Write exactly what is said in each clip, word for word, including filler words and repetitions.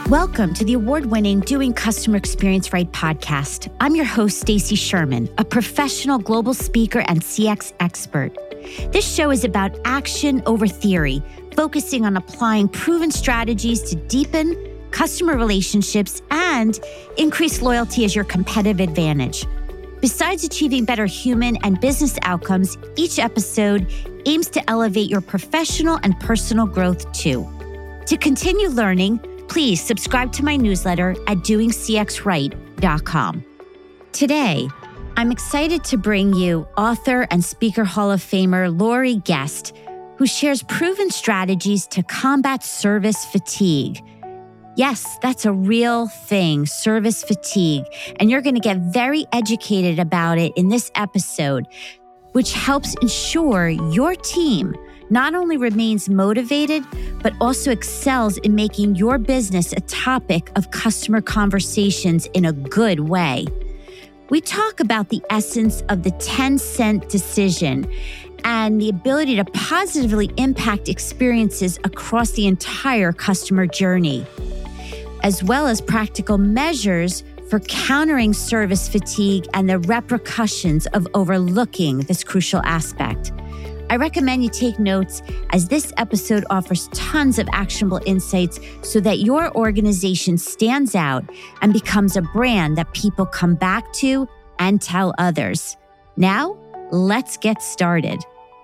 Welcome to the award-winning Doing Customer Experience Right podcast. I'm your host, Stacey Sherman, a professional global speaker and C X expert. This show is about action over theory, focusing on applying proven strategies to deepen customer relationships and increase loyalty as your competitive advantage. Besides achieving better human and business outcomes, each episode aims to elevate your professional and personal growth too. To continue learning, please subscribe to my newsletter at doing c x right dot com. Today, I'm excited to bring you author and Speaker Hall of Famer Laurie Guest, who shares proven strategies to combat service fatigue. Yes, that's a real thing, service fatigue, and you're going to get very educated about it in this episode, which helps ensure your team not only remains motivated, but also excels in making your business a topic of customer conversations in a good way. We talk about the essence of the ten cent decision and the ability to positively impact experiences across the entire customer journey, as well as practical measures for countering service fatigue and the repercussions of overlooking this crucial aspect. I recommend you take notes as this episode offers tons of actionable insights so that your organization stands out and becomes a brand that people come back to and tell others. Now, let's get started.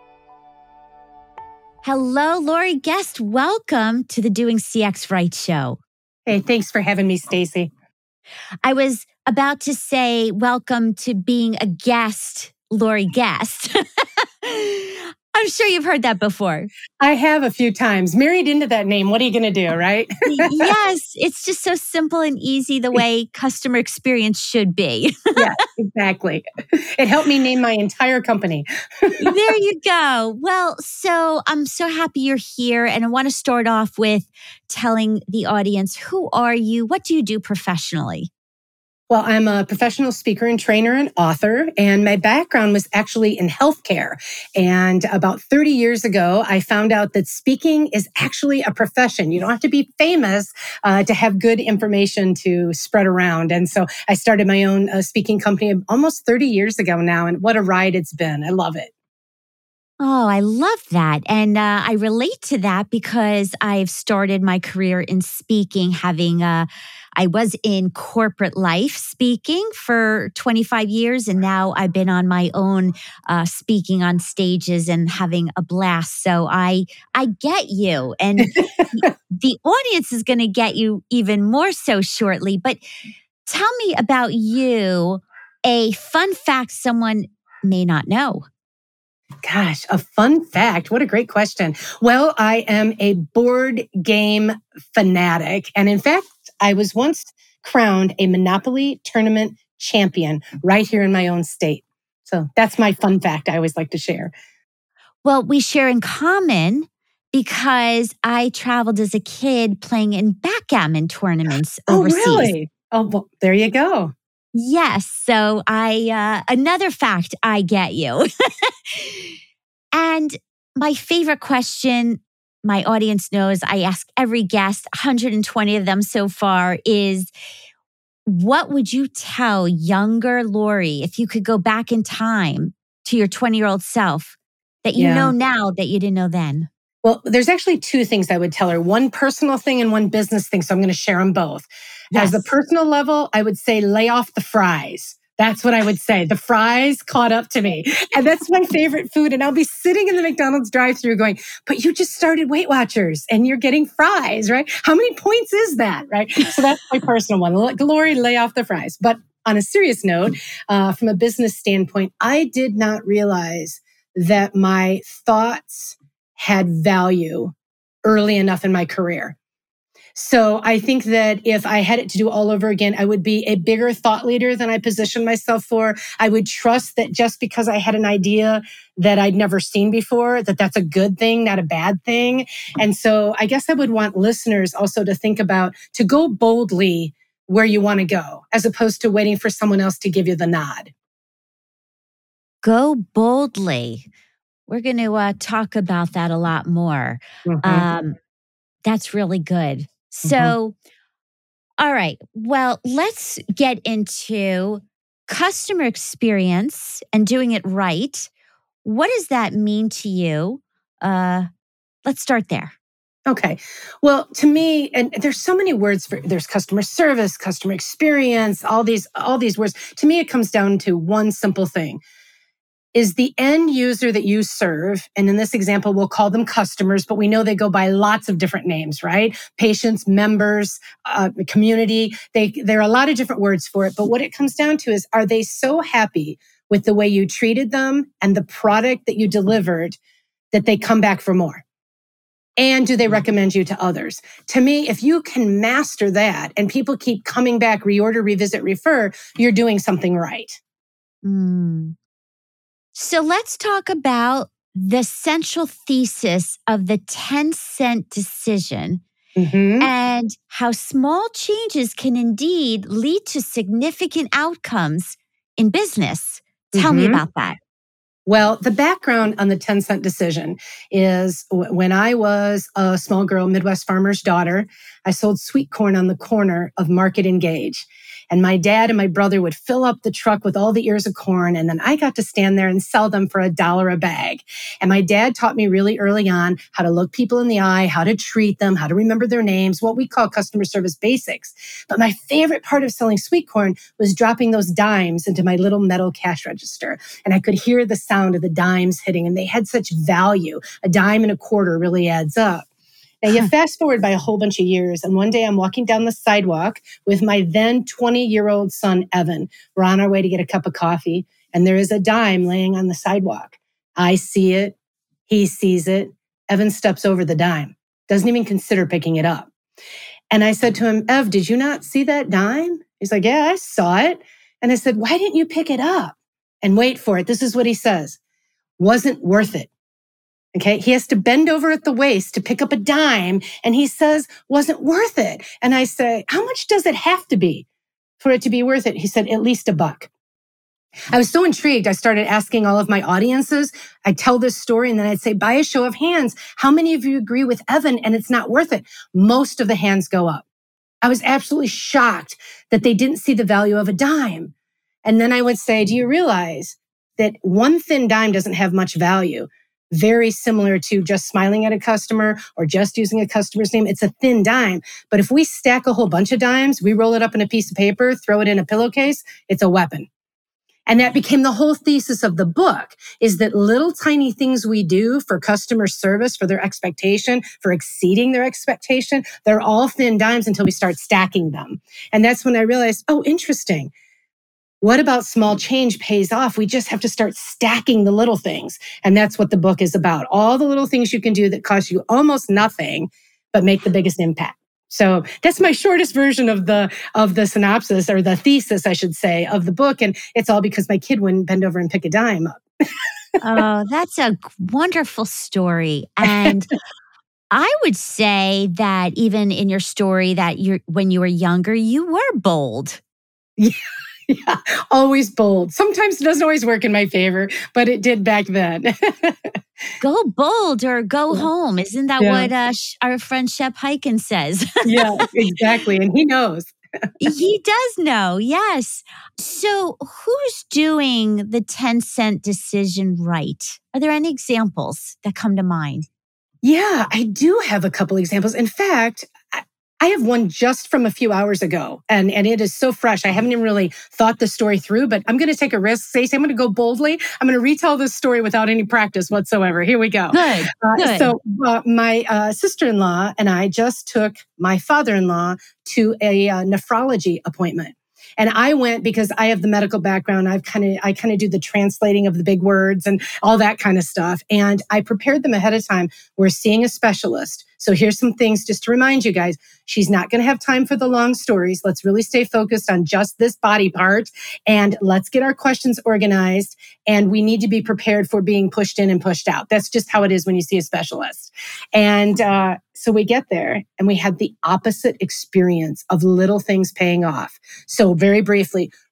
Hello, Laurie Guest. Welcome to the Doing C X Right show. Hey, thanks for having me, Stacey. I was about to say welcome to being a guest, Laurie Guest. I'm sure you've heard that before. I have a few times. Married into that name. What are you going to do, right? Yes, it's just so simple and easy the way customer experience should be. Yeah, exactly. It helped me name my entire company. There you go. Well, so I'm so happy you're here. And I want to start off with telling the audience, who are you? What do you do professionally? Well, I'm a professional speaker and trainer and author, and my background was actually in healthcare. And about thirty years ago, I found out that speaking is actually a profession. You don't have to be famous uh, to have good information to spread around. And so I started my own uh, speaking company almost thirty years ago now, and what a ride it's been. I love it. Oh, I love that. And uh, I relate to that because I've started my career in speaking, having uh, I was in corporate life speaking for twenty-five years, and now I've been on my own uh, speaking on stages and having a blast. So I I get you, and the audience is going to get you even more so shortly. But tell me about you, a fun fact someone may not know. Gosh, a fun fact. What a great question. Well, I am a board game fanatic. And in fact, I was once crowned a Monopoly tournament champion right here in my own state. So that's my fun fact I always like to share. Well, we share in common because I traveled as a kid playing in backgammon tournaments overseas. Oh, really? Oh, well, there you go. Yes. So I, uh, another fact, I get you. And my favorite question, my audience knows I ask every guest, one hundred twenty of them so far, is what would you tell younger Laurie if you could go back in time to your twenty-year-old self that you Yeah. know now that you didn't know then? Well, there's actually two things I would tell her, one personal thing and one business thing. So I'm going to share them both. Yes. As the personal level, I would say lay off the fries. That's what I would say. The fries caught up to me. And that's my favorite food. And I'll be sitting in the McDonald's drive-thru going, but you just started Weight Watchers and you're getting fries, right? How many points is that, right? So that's my personal one. Laurie, lay off the fries. But on a serious note, uh, from a business standpoint, I did not realize that my thoughts had value early enough in my career. So I think that if I had it to do all over again, I would be a bigger thought leader than I positioned myself for. I would trust that just because I had an idea that I'd never seen before, that that's a good thing, not a bad thing. And so I guess I would want listeners also to think about, to go boldly where you want to go, as opposed to waiting for someone else to give you the nod. Go boldly. We're going to uh, talk about that a lot more. Mm-hmm. Um, that's really good. So, All right. Well, let's get into customer experience and doing it right. What does that mean to you? Uh, let's start there. Okay. Well, to me, and there's so many words for there's customer service, customer experience, all these all these words. To me, it comes down to one simple thing. Is the end user that you serve, and in this example, we'll call them customers, but we know they go by lots of different names, right? Patients, members, uh, community. They, there are a lot of different words for it. But what it comes down to is, are they so happy with the way you treated them and the product that you delivered that they come back for more? And do they recommend you to others? To me, if you can master that and people keep coming back, reorder, revisit, refer, you're doing something right. Mm. So let's talk about the central thesis of the ten cent decision Mm-hmm. and how small changes can indeed lead to significant outcomes in business. Tell Mm-hmm. me about that. Well, the background on the ten cent decision is w- when I was a small girl, Midwest farmer's daughter, I sold sweet corn on the corner of Market and Gage. And my dad and my brother would fill up the truck with all the ears of corn. And then I got to stand there and sell them for a dollar a bag. And my dad taught me really early on how to look people in the eye, how to treat them, how to remember their names, what we call customer service basics. But my favorite part of selling sweet corn was dropping those dimes into my little metal cash register. And I could hear the sound of the dimes hitting, and they had such value. A dime and a quarter really adds up. Now, you fast forward by a whole bunch of years, and one day I'm walking down the sidewalk with my then twenty-year-old son, Evan. We're on our way to get a cup of coffee, and there is a dime laying on the sidewalk. I see it. He sees it. Evan steps over the dime, doesn't even consider picking it up. And I said to him, Ev, did you not see that dime? He's like, yeah, I saw it. And I said, why didn't you pick it up? And wait for it. This is what he says. Wasn't worth it. Okay. He has to bend over at the waist to pick up a dime. And he says, wasn't worth it. And I say, how much does it have to be for it to be worth it? He said, at least a buck. I was so intrigued. I started asking all of my audiences. I'd tell this story and then I'd say, by a show of hands, how many of you agree with Evan and it's not worth it? Most of the hands go up. I was absolutely shocked that they didn't see the value of a dime. And then I would say, do you realize that one thin dime doesn't have much value? Very similar to just smiling at a customer or just using a customer's name. It's a thin dime. But if we stack a whole bunch of dimes, we roll it up in a piece of paper, throw it in a pillowcase, it's a weapon. And that became the whole thesis of the book, is that little tiny things we do for customer service, for their expectation, for exceeding their expectation, they're all thin dimes until we start stacking them. And that's when I realized, oh, interesting. What about small change pays off? We just have to start stacking the little things. And that's what the book is about. All the little things you can do that cost you almost nothing, but make the biggest impact. So that's my shortest version of the of the synopsis, or the thesis, I should say, of the book. And it's all because my kid wouldn't bend over and pick a dime up. Oh, that's a wonderful story. And I would say that even in your story that you're when you were younger, you were bold. Yeah. Yeah, always bold. Sometimes it doesn't always work in my favor, but it did back then. Go bold or go Yeah. home. Isn't that Yeah. what uh, sh- our friend Shep Hyken says? Yeah, exactly. And he knows. He does know, yes. So who's doing the ten cent decision right? Are there any examples that come to mind? Yeah, I do have a couple examples. In fact, I, I have one just from a few hours ago, and, and it is so fresh. I haven't even really thought the story through, but I'm going to take a risk. Stacey, I'm going to go boldly. I'm going to retell this story without any practice whatsoever. Here we go. Good, Uh, good. So uh, my uh, sister-in-law and I just took my father-in-law to a uh, nephrology appointment. And I went because I have the medical background. I've kind of, I kind of do the translating of the big words and all that kind of stuff. And I prepared them ahead of time. We're seeing a specialist. So here's some things just to remind you guys. She's not going to have time for the long stories. Let's really stay focused on just this body part, and let's get our questions organized. And we need to be prepared for being pushed in and pushed out. That's just how it is when you see a specialist. And uh, so we get there and we had the opposite experience of little things paying off. So very briefly,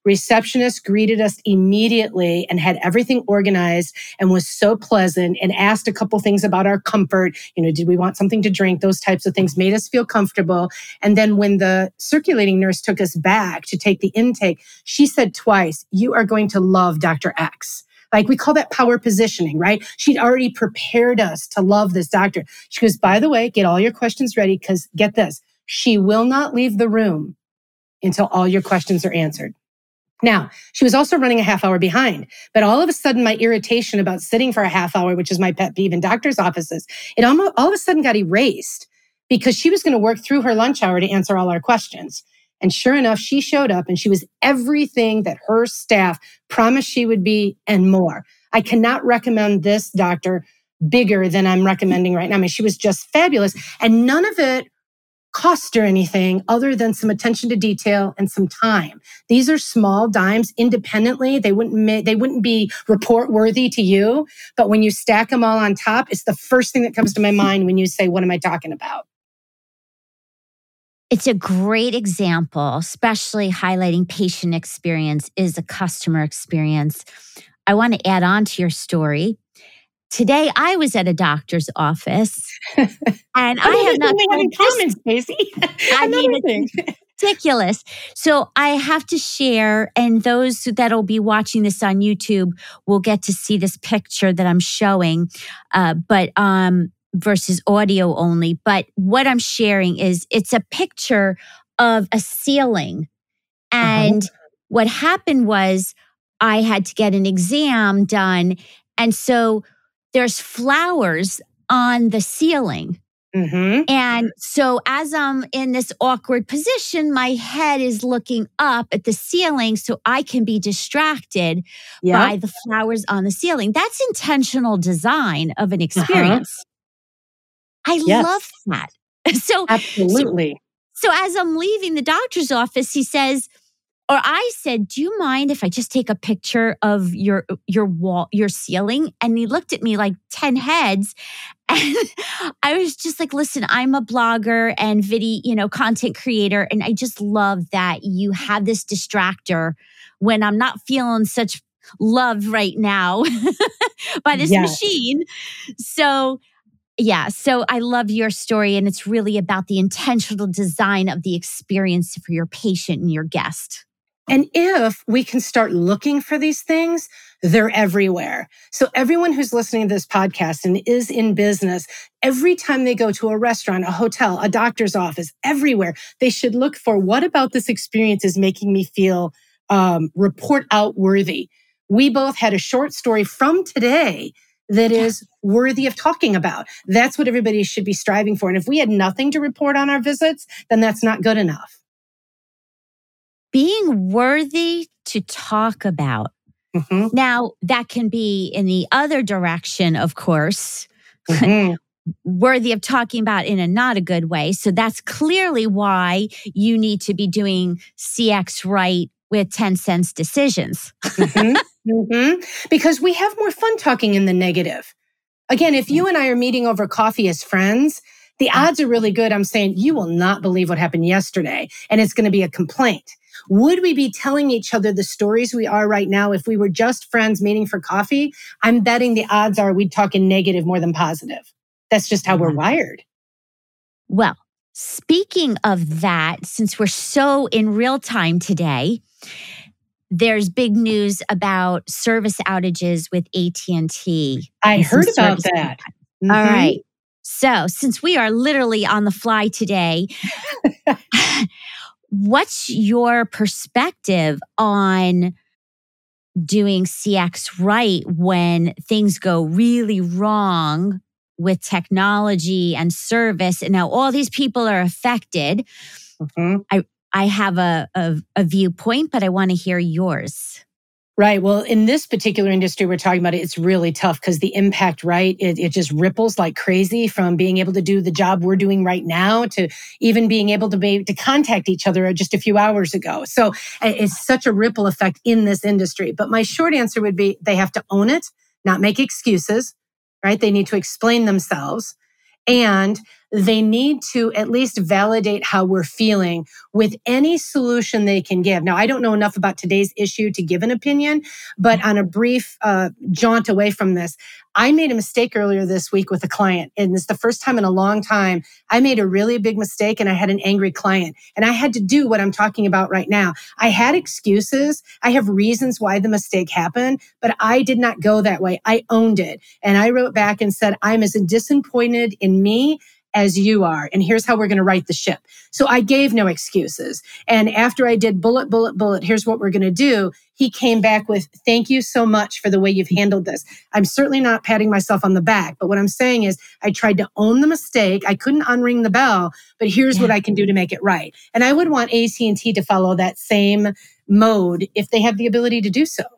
Receptionist greeted us immediately and had everything organized and was so pleasant and asked a couple things about our comfort. You know, did we want something to drink? Those types of things made us feel comfortable. And then when the circulating nurse took us back to take the intake, she said twice, "You are going to love Doctor X." Like, we call that power positioning, right? She'd already prepared us to love this doctor. She goes, "By the way, get all your questions ready, because get this, she will not leave the room until all your questions are answered." Now, she was also running a half hour behind, but all of a sudden my irritation about sitting for a half hour, which is my pet peeve in doctor's offices, it almost all of a sudden got erased because she was going to work through her lunch hour to answer all our questions. And sure enough, she showed up and she was everything that her staff promised she would be and more. I cannot recommend this doctor bigger than I'm recommending right now. I mean, she was just fabulous, and none of it cost her anything other than some attention to detail and some time. These are small dimes independently. They wouldn't ma- they wouldn't be report worthy to you, but when you stack them all on top, it's the first thing that comes to my mind when you say, "What am I talking about?" It's a great example, especially highlighting patient experience is a customer experience. I want to add on to your story. Today, I was at a doctor's office, and I have not we have in common, Stacey. I mean, it's ridiculous. So I have to share, and those that'll be watching this on YouTube will get to see this picture that I'm showing, uh, but um, versus audio only. But what I'm sharing is it's a picture of a ceiling, and uh-huh. what happened was I had to get an exam done, and so there's flowers on the ceiling. Mm-hmm. And so as I'm in this awkward position, my head is looking up at the ceiling so I can be distracted yep. by the flowers on the ceiling. That's intentional design of an experience. Uh-huh. I yes. love that. So absolutely. So, so as I'm leaving the doctor's office, he says, or I said, "Do you mind if I just take a picture of your your wall, your ceiling?" And he looked at me like ten heads. And I was just like, "Listen, I'm a blogger and video, you know, content creator. And I just love that you have this distractor when I'm not feeling such love right now by this yes. machine." So yeah, so I love your story. And it's really about the intentional design of the experience for your patient and your guest. And if we can start looking for these things, they're everywhere. So everyone who's listening to this podcast and is in business, every time they go to a restaurant, a hotel, a doctor's office, everywhere, they should look for, what about this experience is making me feel um, report out worthy. We both had a short story from today that is worthy of talking about. That's what everybody should be striving for. And if we had nothing to report on our visits, then that's not good enough. Being worthy to talk about. Mm-hmm. Now, that can be in the other direction, of course, mm-hmm. worthy of talking about in a not a good way. So that's clearly why you need to be doing C X right with ten cents decisions. mm-hmm. Mm-hmm. Because we have more fun talking in the negative. Again, if you and I are meeting over coffee as friends, the odds are really good. I'm saying, "You will not believe what happened yesterday," and it's going to be a complaint. Would we be telling each other the stories we are right now if we were just friends meeting for coffee? I'm betting the odds are we'd talk in negative more than positive. That's just how we're wired. Well, speaking of that, since we're so in real time today, there's big news about service outages with A T and T. I heard about that. Mm-hmm. All right. So since we are literally on the fly today, what's your perspective on doing C X right when things go really wrong with technology and service? And now all these people are affected. Mm-hmm. I I have a, a, a viewpoint, but I want to hear yours. Right. Well, in this particular industry we're talking about, it's really tough because the impact, right, it, it just ripples like crazy, from being able to do the job we're doing right now to even being able to be to contact each other just a few hours ago. So it's such a ripple effect in this industry. But my short answer would be they have to own it, not make excuses, right? They need to explain themselves. And they need to at least validate how we're feeling with any solution they can give. Now, I don't know enough about today's issue to give an opinion, but on a brief uh, jaunt away from this, I made a mistake earlier this week with a client. And it's the first time in a long time I made a really big mistake and I had an angry client. And I had to do what I'm talking about right now. I had excuses. I have reasons why the mistake happened, but I did not go that way. I owned it. And I wrote back and said, I'm as disappointed in me as you are. And here's how we're going to right the ship. So I gave no excuses. And after I did bullet, bullet, bullet, here's what we're going to do. He came back with, thank you so much for the way you've handled this. I'm certainly not patting myself on the back, but what I'm saying is I tried to own the mistake. I couldn't unring the bell, but here's yeah. what I can do to make it right. And I would want A T and T to follow that same mode if they have the ability to do so.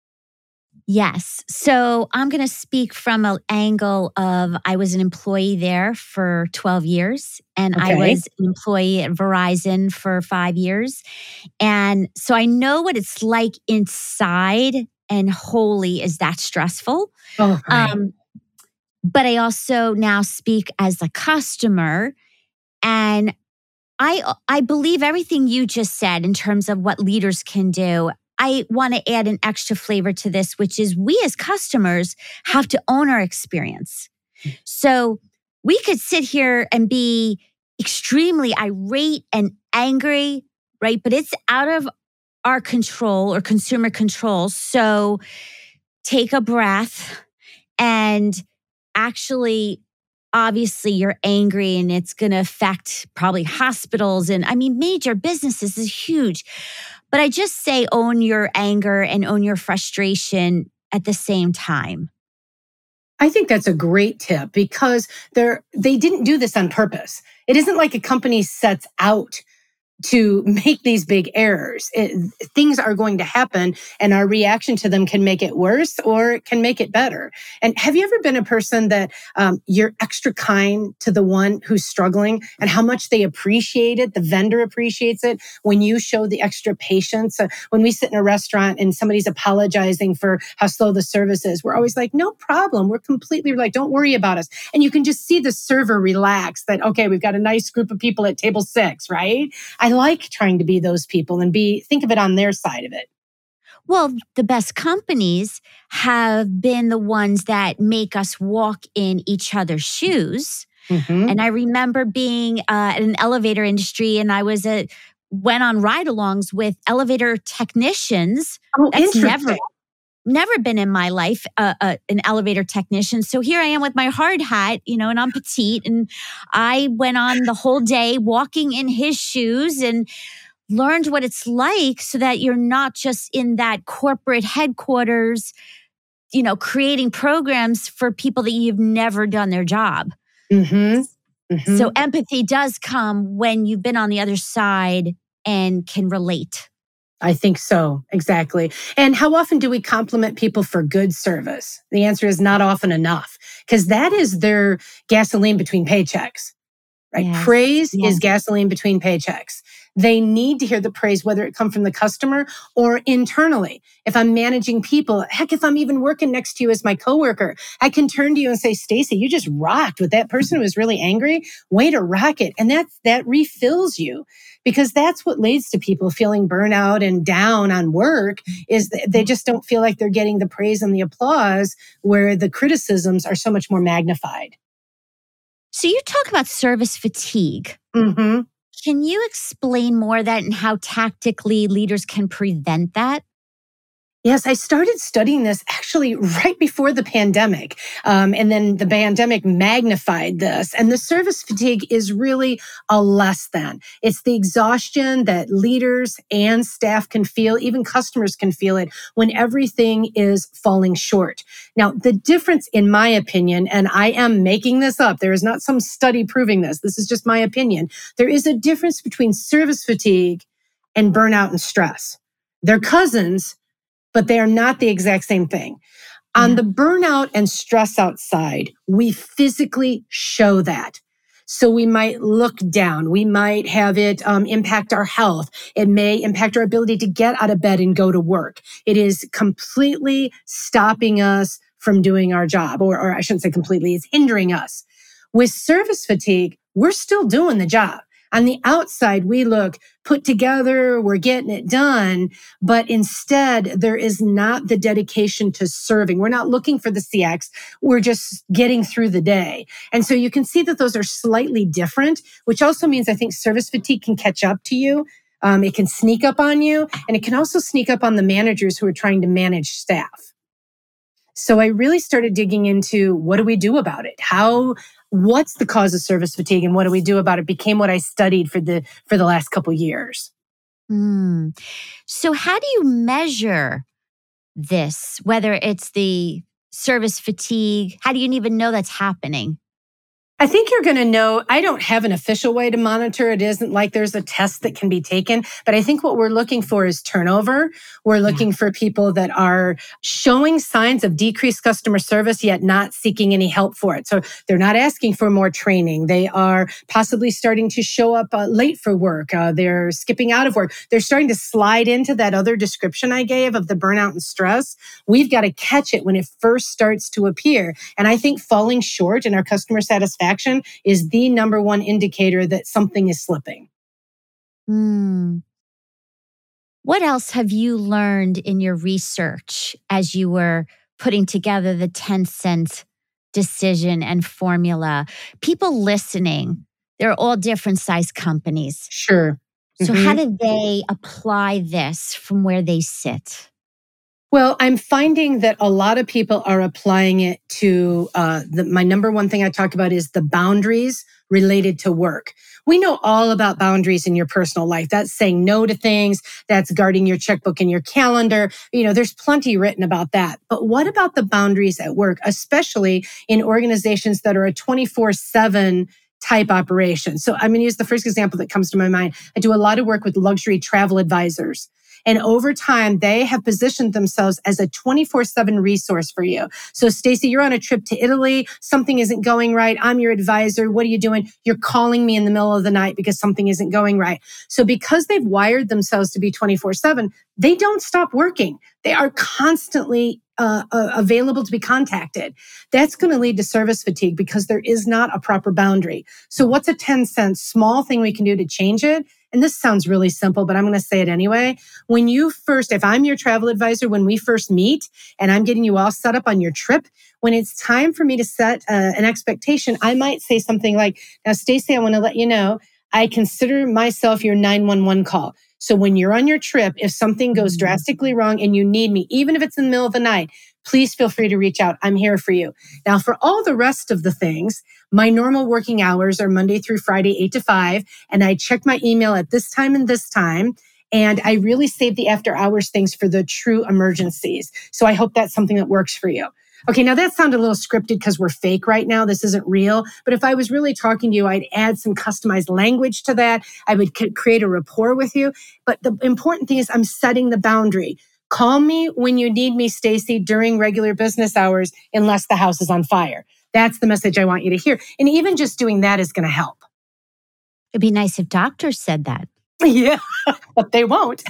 Yes. So I'm going to speak from an angle of I was an employee there for twelve years and okay. I was an employee at Verizon for five years. And so I know what it's like inside, and holy, is that stressful. Oh, right. um, but I also now speak as a customer, and I I believe everything you just said in terms of what leaders can do. I want to add an extra flavor to this, which is we as customers have to own our experience. So we could sit here and be extremely irate and angry, right? But it's out of our control or consumer control. So take a breath and actually, obviously you're angry and it's going to affect probably hospitals and I mean, major businesses is huge. But I just say own your anger and own your frustration at the same time. I think that's a great tip because they're, they didn't do this on purpose. It isn't like a company sets out to make these big errors. It, things are going to happen and our reaction to them can make it worse or it can make it better. And have you ever been a person that um, you're extra kind to the one who's struggling and how much they appreciate it? The vendor appreciates it when you show the extra patience. Uh, when we sit in a restaurant and somebody's apologizing for how slow the service is, we're always like, no problem. We're completely like, don't worry about us. And you can just see the server relax that, okay, we've got a nice group of people at table six, right? I I like trying to be those people and be think of it on their side of it. Well, the best companies have been the ones that make us walk in each other's shoes. Mm-hmm. And I remember being uh, in an elevator industry, and I was a went on ride-alongs with elevator technicians. Oh, That's interesting. never never been in my life uh, uh, an elevator technician. So here I am with my hard hat, you know, and I'm petite. And I went on the whole day walking in his shoes and learned what it's like so that you're not just in that corporate headquarters, you know, creating programs for people that you've never done their job. Mm-hmm. Mm-hmm. So empathy does come when you've been on the other side and can relate. I think so. Exactly. And how often do we compliment people for good service? The answer is not often enough because that is their gasoline between paychecks, right? Yes. Praise Yes. is gasoline between paychecks. They need to hear the praise, whether it come from the customer or internally. If I'm managing people, heck, if I'm even working next to you as my coworker, I can turn to you and say, Stacy, you just rocked with that person who was really angry. Way to rock it. And that, that refills you. Because that's what leads to people feeling burnout and down on work is they just don't feel like they're getting the praise and the applause where the criticisms are so much more magnified. So you talk about service fatigue. Mm-hmm. Can you explain more of that and how tactically leaders can prevent that? Yes, I started studying this actually right before the pandemic. Um, and then the pandemic magnified this. And the service fatigue is really a less than. It's the exhaustion that leaders and staff can feel, even customers can feel it when everything is falling short. Now, the difference, in my opinion, and I am making this up, there is not some study proving this. This is just my opinion. There is a difference between service fatigue and burnout and stress. They're cousins, but they are not the exact same thing. Yeah. On the burnout and stress out side, we physically show that. So we might look down. We might have it um, impact our health. It may impact our ability to get out of bed and go to work. It is completely stopping us from doing our job, or, or I shouldn't say completely, it's hindering us. With service fatigue, we're still doing the job. On the outside, we look put together, we're getting it done, but instead there is not the dedication to serving. We're not looking for the C X. We're just getting through the day. And so you can see that those are slightly different, which also means I think service fatigue can catch up to you. Um, it can sneak up on you, and it can also sneak up on the managers who are trying to manage staff. So I really started digging into what do we do about it? How, what's the cause of service fatigue and what do we do about it became what I studied for the, for the last couple years. Mm. So how do you measure this, whether it's the service fatigue? How do you even know that's happening? I think you're going to know, I don't have an official way to monitor. It isn't like there's a test that can be taken, but I think what we're looking for is turnover. We're looking yeah. for people that are showing signs of decreased customer service, yet not seeking any help for it. So they're not asking for more training. They are possibly starting to show up uh, late for work. Uh, they're skipping out of work. They're starting to slide into that other description I gave of the burnout and stress. We've got to catch it when it first starts to appear. And I think falling short in our customer satisfaction is the number one indicator that something is slipping. Hmm. What else have you learned in your research as you were putting together the ten cent decision and formula? People listening, they're all different size companies. Sure. So Mm-hmm. how do they apply this from where they sit? Well, I'm finding that a lot of people are applying it to, uh, the, my number one thing I talk about is the boundaries related to work. We know all about boundaries in your personal life. That's saying no to things. That's guarding your checkbook and your calendar. You know, there's plenty written about that. But what about the boundaries at work, especially in organizations that are a twenty-four seven type operation? So I'm going to use the first example that comes to my mind. I do a lot of work with luxury travel advisors. And over time, they have positioned themselves as a twenty-four seven resource for you. So Stacey, you're on a trip to Italy. Something isn't going right. I'm your advisor. What are you doing? You're calling me in the middle of the night because something isn't going right. So because they've wired themselves to be twenty-four seven, they don't stop working. They are constantly uh, uh, available to be contacted. That's going to lead to service fatigue because there is not a proper boundary. So what's a ten cent small thing we can do to change it? And this sounds really simple, but I'm going to say it anyway. When you first, if I'm your travel advisor, when we first meet and I'm getting you all set up on your trip, when it's time for me to set uh, an expectation, I might say something like, now, Stacey, I want to let you know, I consider myself your nine one one call. So when you're on your trip, if something goes drastically wrong and you need me, even if it's in the middle of the night, please feel free to reach out. I'm here for you. Now, for all the rest of the things, my normal working hours are Monday through Friday, eight to five, and I check my email at this time and this time. And I really save the after hours things for the true emergencies. So I hope that's something that works for you. Okay, now that sounded a little scripted because we're fake right now. This isn't real. But if I was really talking to you, I'd add some customized language to that. I would c- create a rapport with you. But the important thing is I'm setting the boundary. Call me when you need me, Stacey, during regular business hours, unless the house is on fire. That's the message I want you to hear. And even just doing that is going to help. It'd be nice if doctors said that. Yeah, but they won't.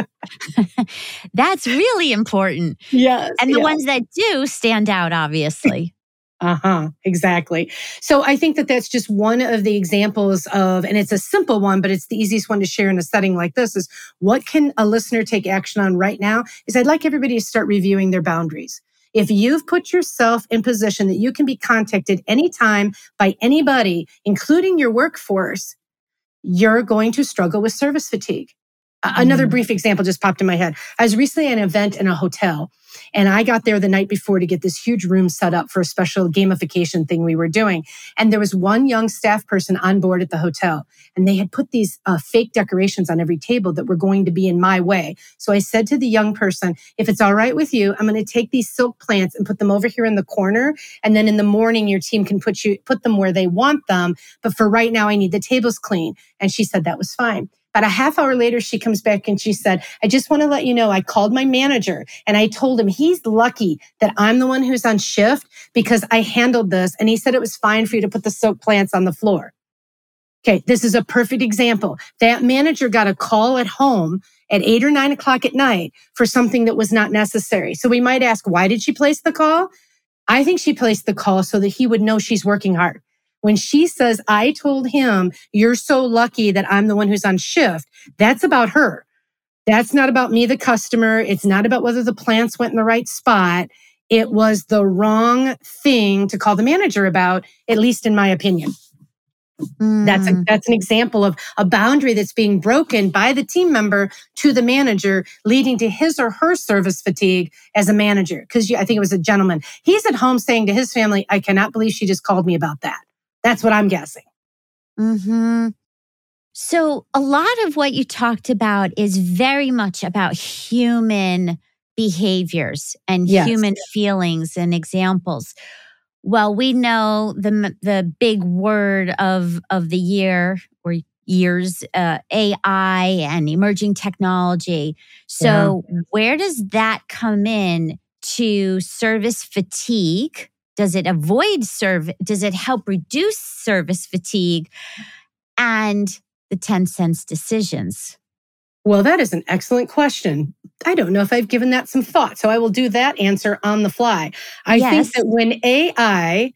That's really important. Yes. And the yes. ones that do stand out, obviously. Uh-huh, exactly. So I think that that's just one of the examples of, and it's a simple one, but it's the easiest one to share in a setting like this, is what can a listener take action on right now? Is I'd like everybody to start reviewing their boundaries. If you've put yourself in position that you can be contacted anytime by anybody, including your workforce, you're going to struggle with service fatigue. Mm-hmm. Another brief example just popped in my head. I was recently at an event in a hotel, and I got there the night before to get this huge room set up for a special gamification thing we were doing. And there was one young staff person on board at the hotel, and they had put these uh, fake decorations on every table that were going to be in my way. So I said to the young person, if it's all right with you, I'm going to take these silk plants and put them over here in the corner. And then in the morning, your team can put you put them where they want them. But for right now, I need the tables clean. And she said that was fine. About a half hour later, she comes back and she said, I just want to let you know, I called my manager and I told him he's lucky that I'm the one who's on shift because I handled this. And he said it was fine for you to put the soak plants on the floor. Okay, this is a perfect example. That manager got a call at home at eight or nine o'clock at night for something that was not necessary. So we might ask, why did she place the call? I think she placed the call so that he would know she's working hard. When she says, I told him, you're so lucky that I'm the one who's on shift, that's about her. That's not about me, the customer. It's not about whether the plants went in the right spot. It was the wrong thing to call the manager about, at least in my opinion. Mm. That's a, that's an example of a boundary that's being broken by the team member to the manager, leading to his or her service fatigue as a manager. Because I think it was a gentleman. He's at home saying to his family, I cannot believe she just called me about that. That's what I'm guessing. Mm-hmm. So a lot of what you talked about is very much about human behaviors and Yes. human feelings and examples. Well, we know the the big word of of the year or years, uh, A I and emerging technology. So Yeah. where does that come in to service fatigue? Does it avoid serve? Does it help reduce service fatigue and the ten cents decisions? Well, that is an excellent question. I don't know if I've given that some thought, so I will do that answer on the fly. I Yes. think that when A I,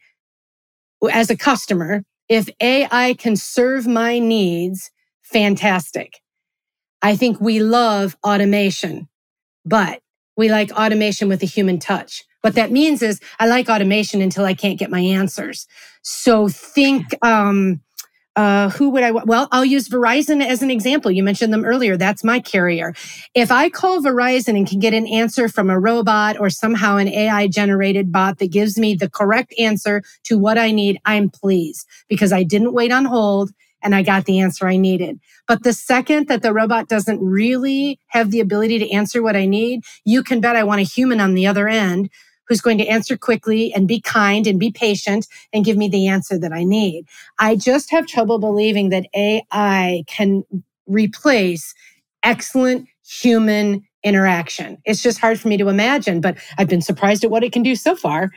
as a customer, if A I can serve my needs, fantastic. I think we love automation, but we like automation with a human touch. What that means is I like automation until I can't get my answers. So think, um, Uh, who would I, well, I'll use Verizon as an example. You mentioned them earlier. That's my carrier. If I call Verizon and can get an answer from a robot or somehow an A I generated bot that gives me the correct answer to what I need, I'm pleased because I didn't wait on hold and I got the answer I needed. But the second that the robot doesn't really have the ability to answer what I need, you can bet I want a human on the other end who's going to answer quickly and be kind and be patient and give me the answer that I need. I just have trouble believing that A I can replace excellent human interaction. It's just hard for me to imagine, but I've been surprised at what it can do so far.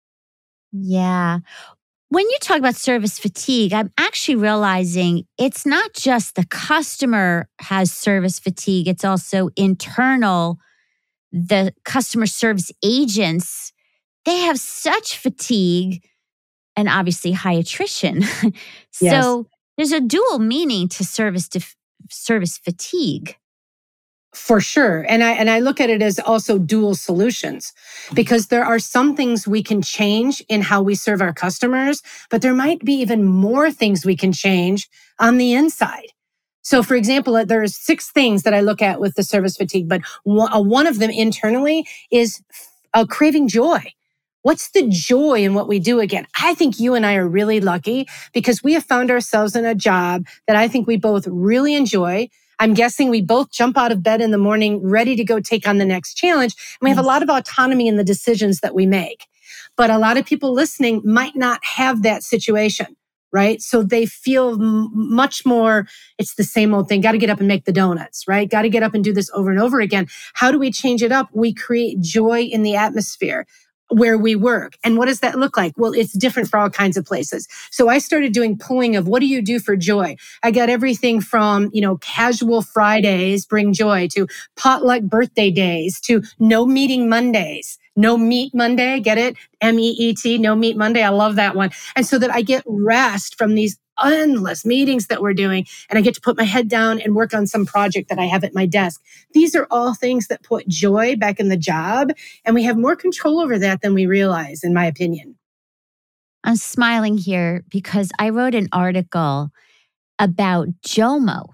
Yeah. When you talk about service fatigue, I'm actually realizing it's not just the customer has service fatigue, it's also internal. The customer service agents, they have such fatigue and obviously high attrition. Yes. So there's a dual meaning to service def- service fatigue. For sure. And I and I look at it as also dual solutions because there are some things we can change in how we serve our customers, but there might be even more things we can change on the inside. So for example, there's six things that I look at with the service fatigue, but one of them internally is a craving joy. What's the joy in what we do again? I think you and I are really lucky because we have found ourselves in a job that I think we both really enjoy. I'm guessing we both jump out of bed in the morning ready to go take on the next challenge. And we have Yes. a lot of autonomy in the decisions that we make. But a lot of people listening might not have that situation, right? So they feel m- much more, it's the same old thing. Got to get up and make the donuts, right? Got to get up and do this over and over again. How do we change it up? We create joy in the atmosphere where we work. And what does that look like? Well, it's different for all kinds of places. So I started doing pulling of what do you do for joy? I got everything from, you know, casual Fridays bring joy to potluck birthday days to no meeting Mondays. No meat Monday, get it? M E E T, no meat Monday. I love that one. And so that I get rest from these endless meetings that we're doing, and I get to put my head down and work on some project that I have at my desk. These are all things that put joy back in the job, and we have more control over that than we realize, in my opinion. I'm smiling here because I wrote an article about JOMO,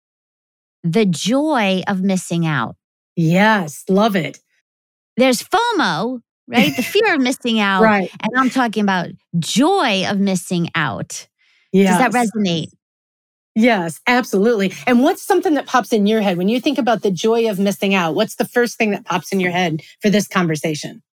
the joy of missing out. Yes, love it. There's FOMO, right? The fear of missing out. Right. And I'm talking about joy of missing out. Yes. Does that resonate? Yes, absolutely. And what's something that pops in your head when you think about the joy of missing out? What's the first thing that pops in your head for this conversation?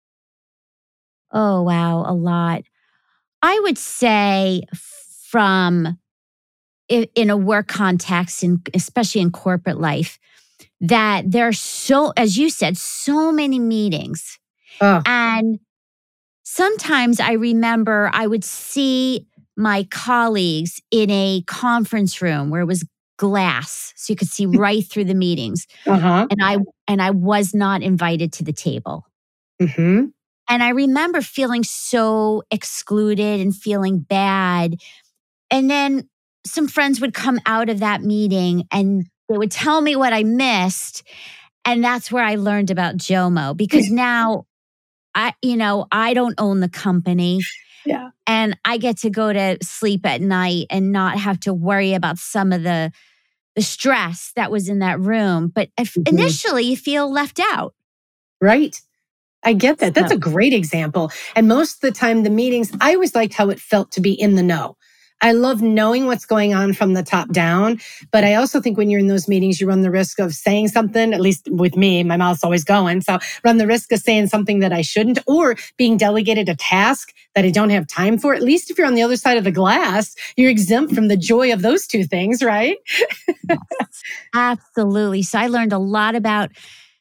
Oh, wow, a lot. I would say from in a work context, and especially in corporate life, that there are so, as you said, so many meetings. Oh. And sometimes I remember I would see my colleagues in a conference room where it was glass, so you could see right through the meetings. Uh-huh. And I and I was not invited to the table. Mm-hmm. And I remember feeling so excluded and feeling bad. And then some friends would come out of that meeting and they would tell me what I missed. And that's where I learned about JOMO, because now I, you know, I don't own the company. Yeah. And I get to go to sleep at night and not have to worry about some of the, the stress that was in that room. But if Mm-hmm. initially you feel left out. Right. I get that. That's So- a great example. And most of the time, the meetings, I always liked how it felt to be in the know. I love knowing what's going on from the top down. But I also think when you're in those meetings, you run the risk of saying something, at least with me, my mouth's always going. So run the risk of saying something that I shouldn't, or being delegated a task that I don't have time for. At least if you're on the other side of the glass, you're exempt from the joy of those two things, right? Yes, absolutely. So I learned a lot about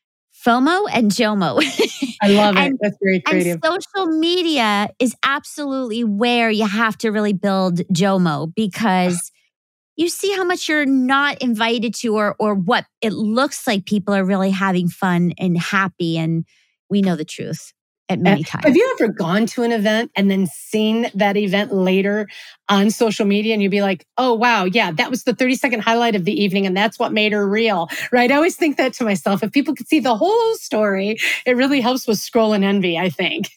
FOMO and JOMO. I love it. and, That's very creative. And social media is absolutely where you have to really build JOMO, because you see how much you're not invited to, or or what it looks like people are really having fun and happy. And we know the truth at many times. Have you ever gone to an event and then seen that event later on social media and you'd be like, oh, wow, yeah, that was the thirty second highlight of the evening and that's what made her real, right? I always think that to myself. If people could see the whole story, it really helps with scroll and envy, I think.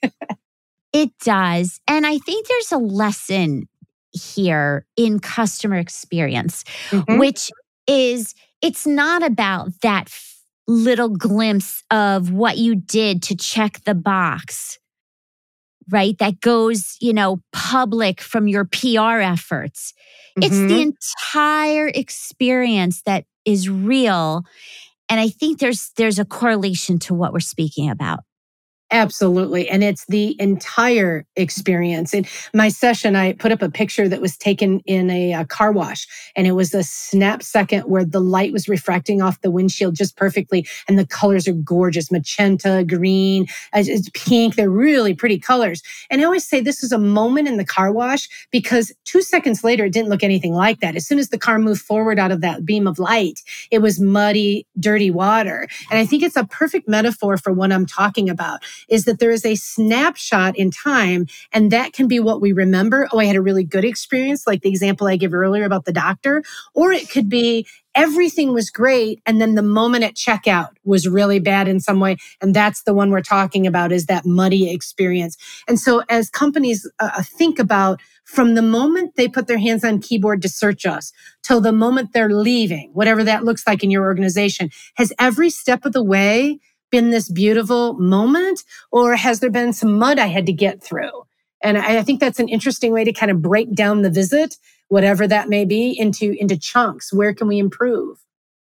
It does. And I think there's a lesson here in customer experience, Mm-hmm. which is it's not about that f- little glimpse of what you did to check the box, right? That goes, you know, public from your P R efforts. It's Mhm. the entire experience that is real. And I think there's there's a correlation to what we're speaking about. Absolutely. And it's the entire experience. In my session, I put up a picture that was taken in a, a car wash, and it was a snap second where the light was refracting off the windshield just perfectly. And the colors are gorgeous, magenta, green, uh, it's pink. They're really pretty colors. And I always say this is a moment in the car wash because two seconds later, it didn't look anything like that. As soon as the car moved forward out of that beam of light, it was muddy, dirty water. And I think it's a perfect metaphor for what I'm talking about. Is that there is a snapshot in time, and that can be what we remember. Oh, I had a really good experience, like the example I gave earlier about the doctor. Or it could be everything was great, and then the moment at checkout was really bad in some way. And that's the one we're talking about, is that muddy experience. And so as companies uh, think about from the moment they put their hands on keyboard to search us till the moment they're leaving, whatever that looks like in your organization, has every step of the way been this beautiful moment, or has there been some mud I had to get through? And I, I think that's an interesting way to kind of break down the visit, whatever that may be, into, into chunks. Where can we improve?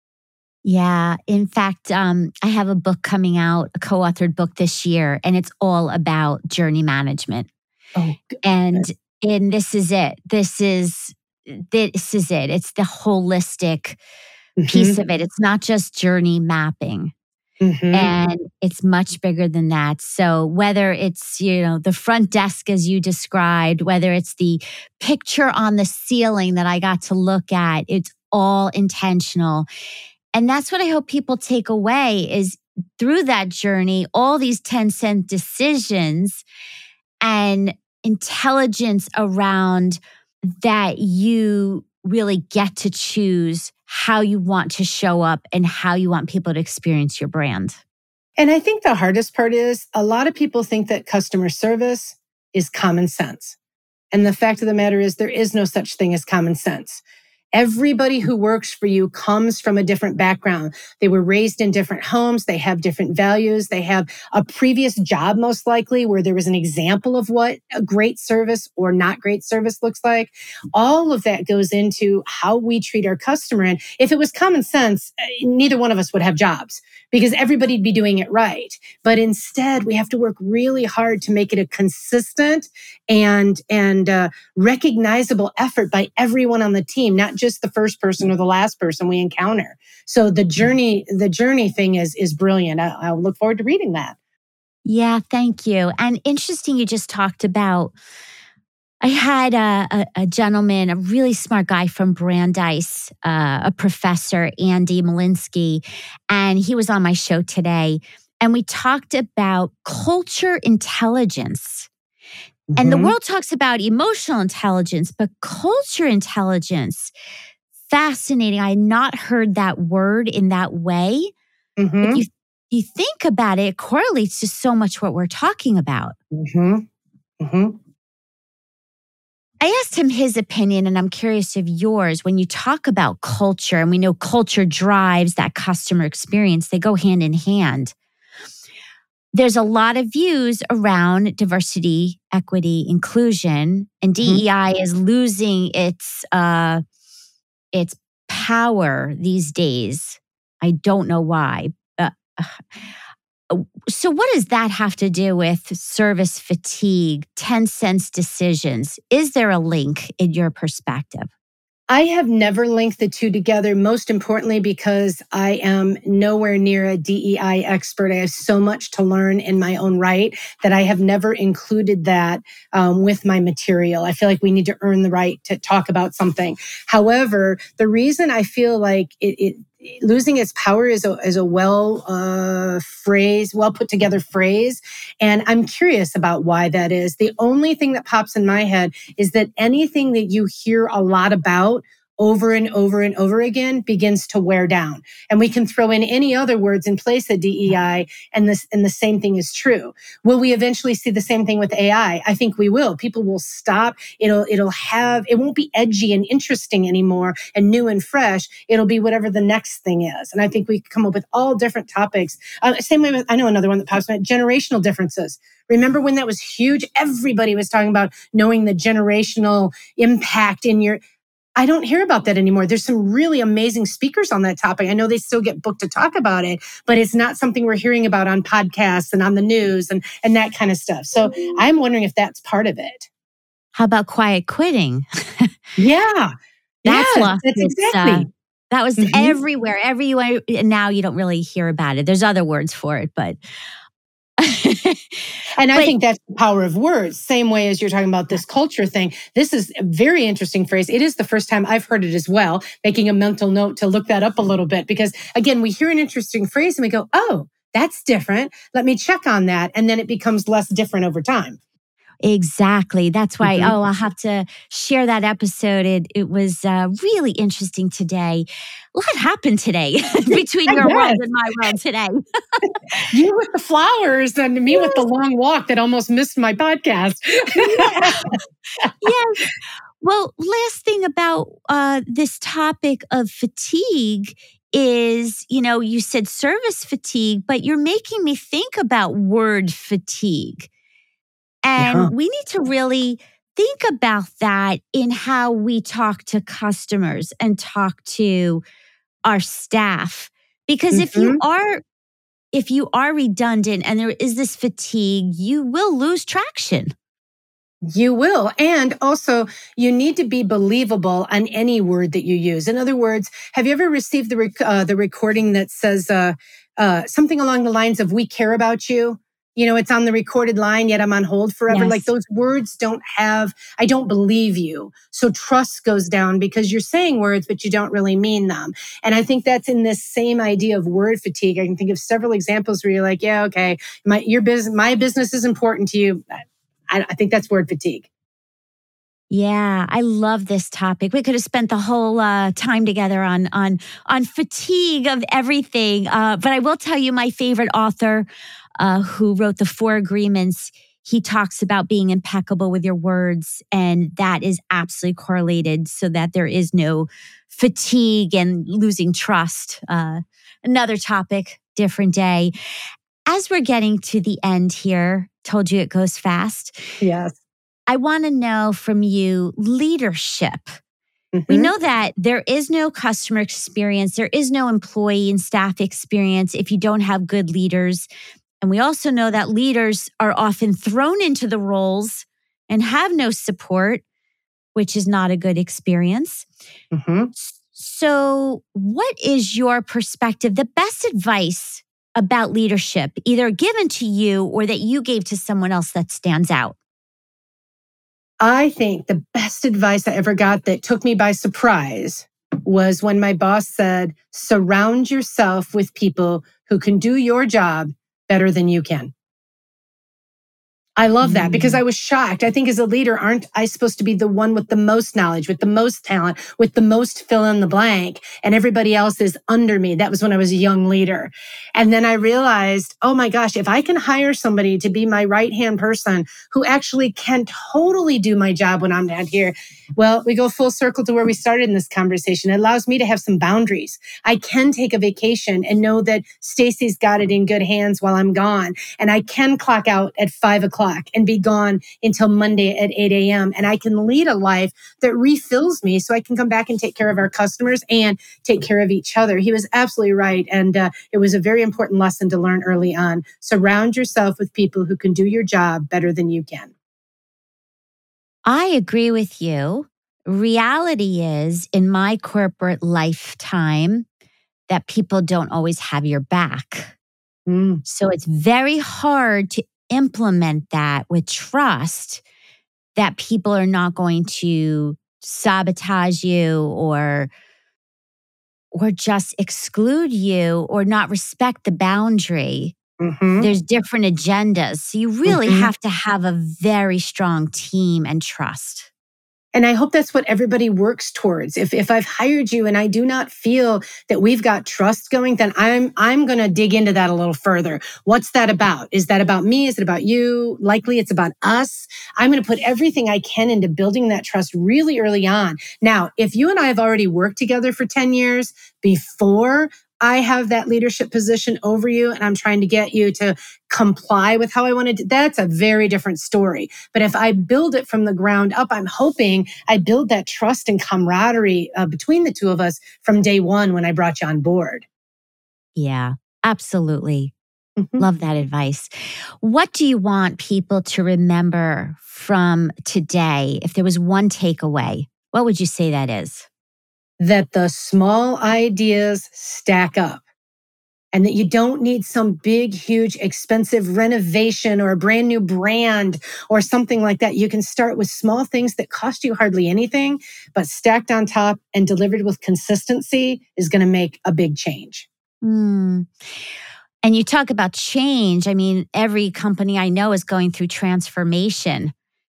Yeah. In fact, um, I have a book coming out, a co-authored book this year, and it's all about journey management. Oh, good. And and this is it. This is this is it. It's the holistic Mm-hmm. piece of it. It's not just journey mapping. Mm-hmm. And it's much bigger than that. So whether it's, you know, the front desk as you described, whether it's the picture on the ceiling that I got to look at, it's all intentional. And that's what I hope people take away is through that journey, all these ten cent decisions and intelligence around that you really get to choose how you want to show up and how you want people to experience your brand. And I think the hardest part is a lot of people think that customer service is common sense. And the fact of the matter is there is no such thing as common sense. Everybody who works for you comes from a different background. They were raised in different homes. They have different values. They have a previous job, most likely, where there was an example of what a great service or not great service looks like. All of that goes into how we treat our customer. And if it was common sense, neither one of us would have jobs because everybody'd be doing it right. But instead, we have to work really hard to make it a consistent and, and uh, recognizable effort by everyone on the team, not just the first person or the last person we encounter. So the journey, the journey thing is is brilliant. I, I'll look forward to reading that. Yeah, thank you. And interesting, you just talked about. I had a, a, a gentleman, a really smart guy from Brandeis, uh, a professor, Andy Malinsky, and he was on my show today. And we talked about culture intelligence. Mm-hmm. And the world talks about emotional intelligence, but culture intelligence, fascinating. I had not heard that word in that way. Mm-hmm. But you, you think about it, it correlates to so much what we're talking about. Mm-hmm. Mm-hmm. I asked him his opinion, and I'm curious of yours. When you talk about culture, and we know culture drives that customer experience, they go hand in hand. There's a lot of views around diversity, equity, inclusion, and D E I mm-hmm. is losing its uh, its power these days. I don't know why. Uh, so what does that have to do with service fatigue, ten cents decisions? Is there a link in your perspective? I have never linked the two together, most importantly, because I am nowhere near a D E I expert. I have so much to learn in my own right that I have never included that um, with my material. I feel like we need to earn the right to talk about something. However, the reason I feel like it, it losing its power is a, is a well uh, phrase, well put together phrase. And I'm curious about why that is. The only thing that pops in my head is that anything that you hear a lot about over and over and over again begins to wear down. And we can throw in any other words in place of D E I, and this and the same thing is true. Will we eventually see the same thing with A I? I think we will. People will stop. It'll it'll have it won't be edgy and interesting anymore and new and fresh. It'll be whatever the next thing is. And I think we can come up with all different topics. Uh, same way with, I know another one that pops in, generational differences. Remember when that was huge? Everybody was talking about knowing the generational impact in your I don't hear about that anymore. There's some really amazing speakers on that topic. I know they still get booked to talk about it, but it's not something we're hearing about on podcasts and on the news and, and that kind of stuff. So I'm wondering if that's part of it. How about quiet quitting? Yeah. That's yeah, lost that's its, exactly. uh, that was mm-hmm. everywhere, everywhere. And now you don't really hear about it. There's other words for it, but... And I but, think that's the power of words. Same way as you're talking about this culture thing. This is a very interesting phrase. It is the first time I've heard it as well, making a mental note to look that up a little bit. Because again, we hear an interesting phrase and we go, oh, that's different. Let me check on that. And then it becomes less different over time. Exactly. That's why, mm-hmm. oh, I'll have to share that episode. It, it was uh, really interesting today. What happened today between your world and my world today? You with the flowers and me yes. with the long walk that almost missed my podcast. Yes. yes. Well, last thing about uh, this topic of fatigue is, you know, you said service fatigue, but you're making me think about word fatigue. And yeah. we need to really think about that in how we talk to customers and talk to our staff. Because mm-hmm. if you are if you are redundant and there is this fatigue, you will lose traction. You will. And also, you need to be believable on any word that you use. In other words, have you ever received the rec- uh, the recording that says uh, uh, something along the lines of, we care about you? You know, it's on the recorded line, yet I'm on hold forever. Yes. Like those words don't have, I don't believe you. So trust goes down because you're saying words, but you don't really mean them. And I think that's in this same idea of word fatigue. I can think of several examples where you're like, yeah, okay, my, your business, my business is important to you. I, I think that's word fatigue. Yeah, I love this topic. We could have spent the whole uh, time together on on on fatigue of everything. Uh, but I will tell you, my favorite author, uh, who wrote the Four Agreements, he talks about being impeccable with your words, and that is absolutely correlated, so that there is no fatigue and losing trust. Uh, another topic, different day. As we're getting to the end here, told you it goes fast. Yes. I want to know from you leadership. Mm-hmm. We know that there is no customer experience, there is no employee and staff experience if you don't have good leaders. And we also know that leaders are often thrown into the roles and have no support, which is not a good experience. Mm-hmm. So, what is your perspective, the best advice about leadership, either given to you or that you gave to someone else that stands out? I think the best advice I ever got that took me by surprise was when my boss said, surround yourself with people who can do your job better than you can. I love that because Mm. I was shocked. I think as a leader, aren't I supposed to be the one with the most knowledge, with the most talent, with the most fill in the blank, and everybody else is under me? That was when I was a young leader. And then I realized, oh my gosh, if I can hire somebody to be my right-hand person who actually can totally do my job when I'm not here, well, we go full circle to where we started in this conversation. It allows me to have some boundaries. I can take a vacation and know that Stacy's got it in good hands while I'm gone. And I can clock out at five o'clock and be gone until Monday at eight a.m. And I can lead a life that refills me so I can come back and take care of our customers and take care of each other. He was absolutely right. And uh, it was a very important lesson to learn early on. Surround yourself with people who can do your job better than you can. I agree with you. Reality is, in my corporate lifetime, that people don't always have your back. Mm. So it's very hard to implement that with trust that people are not going to sabotage you or or just exclude you or not respect the boundary. Mm-hmm. There's different agendas. So you really Mm-hmm. have to have a very strong team and trust. And I hope that's what everybody works towards. If if I've hired you and I do not feel that we've got trust going, then I'm I'm going to dig into that a little further. What's that about? Is that about me? Is it about you? Likely it's about us. I'm going to put everything I can into building that trust really early on. Now, if you and I have already worked together for ten years before I have that leadership position over you and I'm trying to get you to comply with how I want to do, that's a very different story. But if I build it from the ground up, I'm hoping I build that trust and camaraderie uh, between the two of us from day one when I brought you on board. Yeah, absolutely. Mm-hmm. Love that advice. What do you want people to remember from today? If there was one takeaway, what would you say that is? That the small ideas stack up and that you don't need some big, huge, expensive renovation or a brand new brand or something like that. You can start with small things that cost you hardly anything, but stacked on top and delivered with consistency is going to make a big change. Hmm. And you talk about change. I mean, every company I know is going through transformation.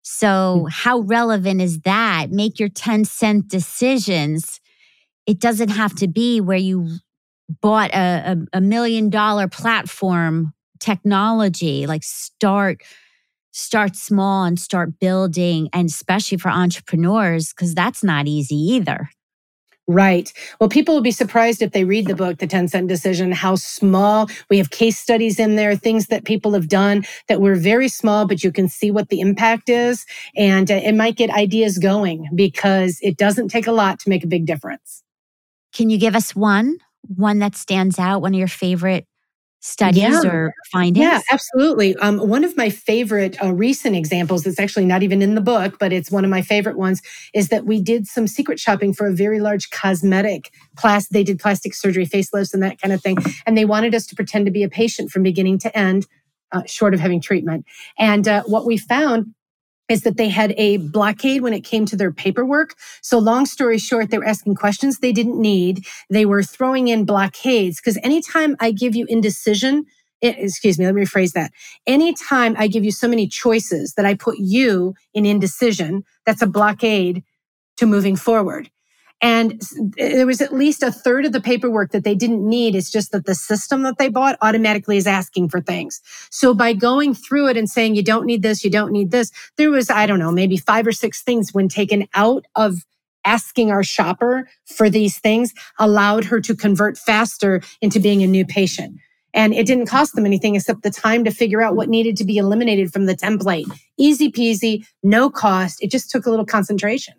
So how relevant is that? Make your ten cent decisions. It doesn't have to be where you bought a, a, a million dollar platform technology. Like start, start small and start building, and especially for entrepreneurs, because that's not easy either. Right. Well, people will be surprised if they read the book, The ten cent Decision, how small. We have case studies in there, things that people have done that were very small, but you can see what the impact is. And uh, it might get ideas going because it doesn't take a lot to make a big difference. Can you give us one, one that stands out, one of your favorite studies Yeah. or findings? Yeah, absolutely. Um, one of my favorite uh, recent examples that's actually not even in the book, but it's one of my favorite ones, is that we did some secret shopping for a very large cosmetic class. They did plastic surgery, facelifts and that kind of thing. And they wanted us to pretend to be a patient from beginning to end, uh, short of having treatment. And uh, what we found is that they had a blockade when it came to their paperwork. So long story short, they were asking questions they didn't need. They were throwing in blockades because anytime I give you indecision, it, excuse me, let me rephrase that. Anytime I give you so many choices that I put you in indecision, that's a blockade to moving forward. And there was at least a third of the paperwork that they didn't need. It's just that the system that they bought automatically is asking for things. So by going through it and saying, you don't need this, you don't need this, there was, I don't know, maybe five or six things when taken out of asking our shopper for these things allowed her to convert faster into being a new patient. And it didn't cost them anything except the time to figure out what needed to be eliminated from the template. Easy peasy, no cost. It just took a little concentration.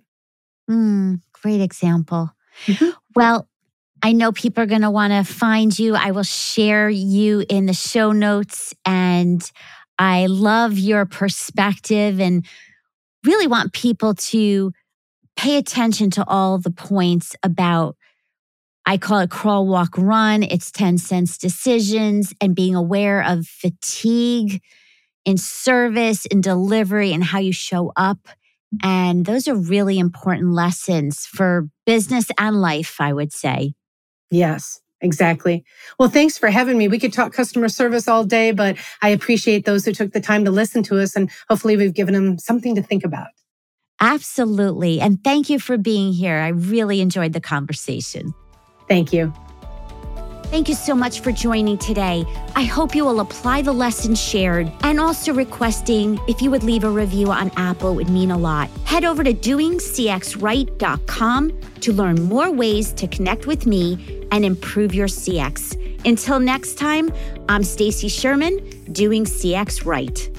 Mm, great example. Mm-hmm. Well, I know people are going to want to find you. I will share you in the show notes. And I love your perspective and really want people to pay attention to all the points about, I call it crawl, walk, run. It's ten cents decisions and being aware of fatigue in service, in delivery, and how you show up. And those are really important lessons for business and life, I would say. Yes, Exactly. Well, thanks for having me. We could talk customer service all day, but I appreciate those who took the time to listen to us, and hopefully we've given them something to think about. Absolutely. And thank you for being here. I really enjoyed the conversation. Thank you. Thank you so much for joining today. I hope you will apply the lessons shared, and also requesting if you would leave a review on Apple would mean a lot. Head over to doing c x right dot com to learn more ways to connect with me and improve your C X. Until next time, I'm Stacy Sherman, doing C X Right.